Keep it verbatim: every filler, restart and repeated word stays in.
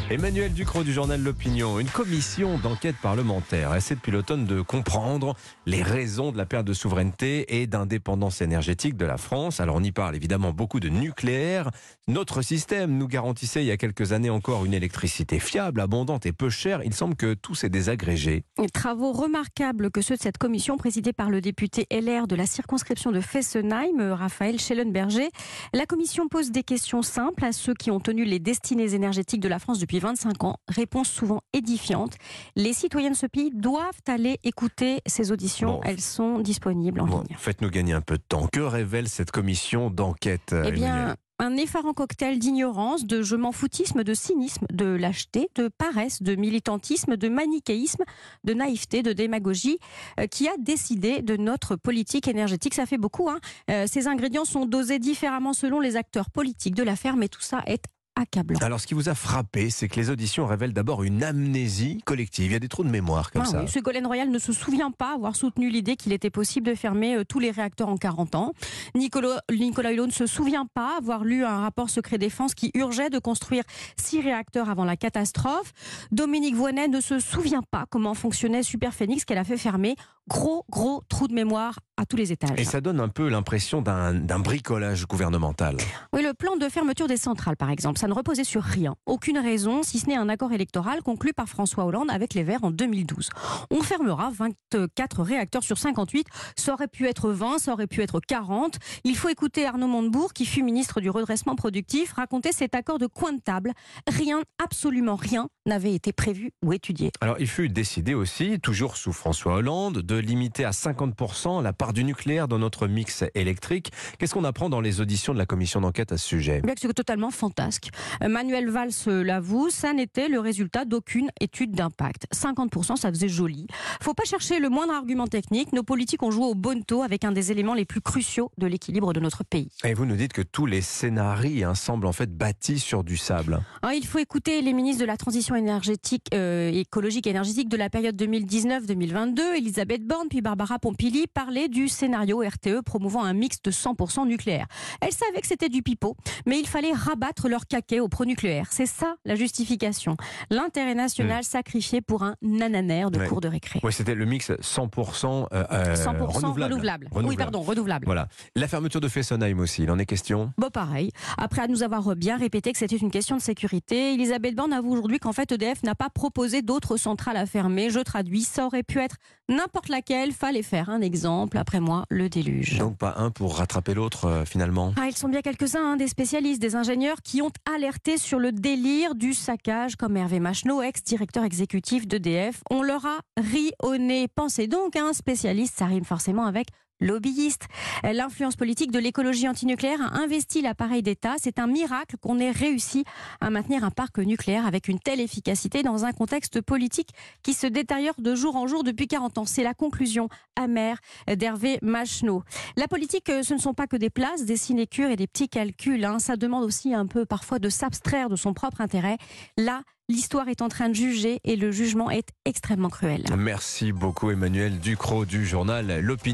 Emmanuel Ducrot du journal L'Opinion. Une commission d'enquête parlementaire essaie depuis l'automne de comprendre les raisons de la perte de souveraineté et d'indépendance énergétique de la France. Alors on y parle évidemment beaucoup de nucléaire. Notre système nous garantissait il y a quelques années encore une électricité fiable, abondante et peu chère. Il semble que tout s'est désagrégé. Travaux remarquables que ceux de cette commission présidée par le député L R de la circonscription de Fessenheim, Raphaël Schellenberger. La commission pose des questions simples à ceux qui ont tenu les destinées énergétiques de la France depuis vingt-cinq ans. Réponse souvent édifiante. Les citoyens de ce pays doivent aller écouter ces auditions. Bon, Elles sont disponibles en bon, ligne. Faites-nous gagner un peu de temps. Que révèle cette commission d'enquête, Eh bien, Emmanuel ? Un effarant cocktail d'ignorance, de je m'en foutisme, de cynisme, de lâcheté, de paresse, de militantisme, de manichéisme, de naïveté, de démagogie, euh, qui a décidé de notre politique énergétique. Ça fait beaucoup, hein. Euh, ces ingrédients sont dosés différemment selon les acteurs politiques de l'affaire, mais tout ça est accablant. Alors, ce qui vous a frappé, c'est que les auditions révèlent d'abord une amnésie collective. Il y a des trous de mémoire comme ah, ça. Oui. Ségolène Royal ne se souvient pas avoir soutenu l'idée qu'il était possible de fermer euh, tous les réacteurs en quarante ans. Nicolas, Nicolas Hulot ne se souvient pas avoir lu un rapport secret défense qui urgeait de construire six réacteurs avant la catastrophe. Dominique Voynet ne se souvient pas comment fonctionnait Superphénix qu'elle a fait fermer. Gros, gros trou de mémoire à tous les étages. Et ça donne un peu l'impression d'un, d'un bricolage gouvernemental. Oui, le plan de fermeture des centrales, par exemple, ça ne reposait sur rien. Aucune raison, si ce n'est un accord électoral conclu par François Hollande avec les Verts en deux mille douze. On fermera vingt-quatre réacteurs sur cinquante-huit. Ça aurait pu être vingt, ça aurait pu être quarante. Il faut écouter Arnaud Montebourg, qui fut ministre du redressement productif, raconter cet accord de coin de table. Rien, absolument rien, n'avait été prévu ou étudié. Alors, il fut décidé aussi, toujours sous François Hollande, de limiter à cinquante pour cent la part du nucléaire dans notre mix électrique. Qu'est-ce qu'on apprend dans les auditions de la commission d'enquête à ce sujet ? Bien que c'est totalement fantasque. Manuel Valls l'avoue, ça n'était le résultat d'aucune étude d'impact. cinquante pour cent, ça faisait joli. Faut pas chercher le moindre argument technique. Nos politiques ont joué au bonneteau avec un des éléments les plus cruciaux de l'équilibre de notre pays. Et vous nous dites que tous les scénarios hein, semblent en fait bâtis sur du sable. Alors, il faut écouter les ministres de la transition énergétique, euh, écologique et énergétique de la période deux mille dix-neuf deux mille vingt-deux, Elisabeth Borne puis Barbara Pompili, parler du scénario R T E promouvant un mix de cent pour cent nucléaire. Elle savait que c'était du pipeau, mais il fallait rabattre leur caquet au pro-nucléaire. C'est ça la justification. L'intérêt national mmh. sacrifié pour un nananaire de ouais. cours de récré. Oui, c'était le mix cent pour cent, euh, cent pour cent renouvelable. renouvelable. renouvelable. Oui, pardon, renouvelable. Voilà. La fermeture de Fessenheim aussi, il en est question ? Bon, pareil. Après à nous avoir bien répété que c'était une question de sécurité, Elisabeth Borne avoue aujourd'hui qu'en fait E D F n'a pas proposé d'autres centrales à fermer. Je traduis, ça aurait pu être n'importe laquelle, fallait faire un exemple. Après moi, le déluge. Donc pas un pour rattraper l'autre euh, finalement. Ah, ils sont bien quelques-uns, hein, des spécialistes, des ingénieurs qui ont alerté sur le délire du saccage, comme Hervé Macheneau, ex-directeur exécutif d'E D F. On leur a ri au nez. Pensez donc à un spécialiste, ça rime forcément avec lobbyiste. L'influence politique de l'écologie antinucléaire a investi l'appareil d'État. C'est un miracle qu'on ait réussi à maintenir un parc nucléaire avec une telle efficacité dans un contexte politique qui se détériore de jour en jour depuis quarante ans. C'est la conclusion amère d'Hervé Macheneau. La politique, ce ne sont pas que des places, des sinécures et des petits calculs. Hein. Ça demande aussi un peu parfois de s'abstraire de son propre intérêt. Là, l'histoire est en train de juger et le jugement est extrêmement cruel. Merci beaucoup Emmanuel Ducrot du journal L'Opinion.